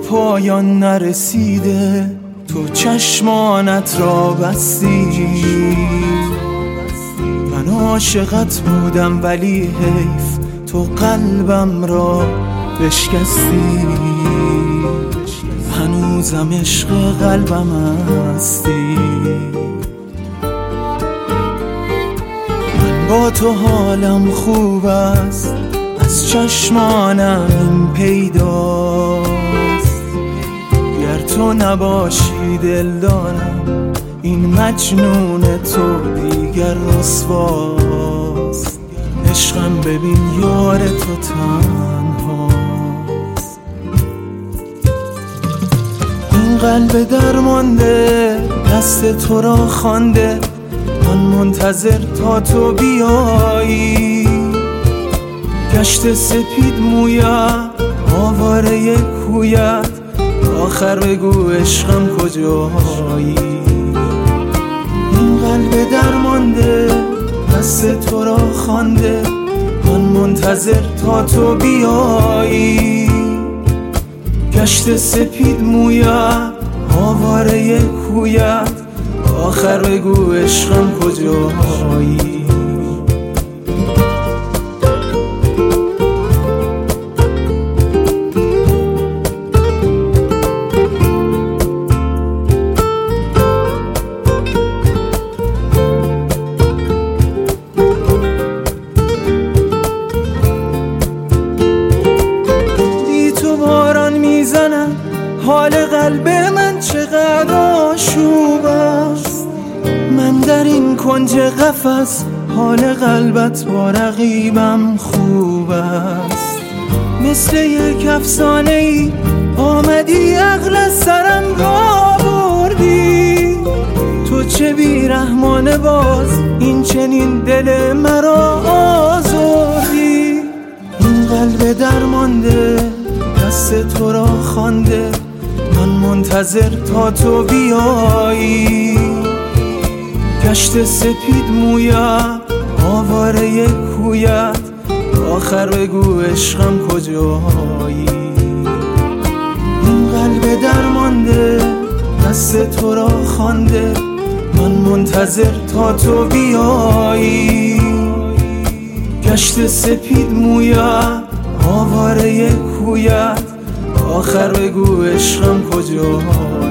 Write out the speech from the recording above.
پایان نرسیده، تو چشمانت را بستی. من عاشقت بودم ولی حیف تو قلبم را بشکستی. هنوزم عشق قلبم هستی. من با تو حالم خوب است، از چشمانم این پیداست. گر تو نباشی دل دارم، این مجنون تو دیگر رسواست. عشقم ببین یار تو تنهاست. این قلب درمانده دست تو را خوانده، من منتظر تا تو بیایی. گشت سپید مویم آواره کویت، آخر بگو عشقم کجایی. این قلب درمانده دست تو را خوانده، من منتظر تا تو بیایی. گشت سپید مویم آواره کویت، آخر بگو عشقم کجایی. حال قلب من چقدر آشوب است. من در این کنج قفس، حال قلبت با رقیبم خوب است. مثل یک افسانه ای آمدی عقل از سرم را بردی. تو چه بیرحمانه باز این چنین دل مرا آزردی. این قلب درمانده دست تو را خوانده، من منتظر تا تو بیایی. گشت سپید مویم آواره کویت، آخر بگو عشقم کجایی. این قلب درمانده دست تو را خوانده، من منتظر تا تو بیایی. گشت سپید مویم آواره کویت، آخر بگو عشقم کجا.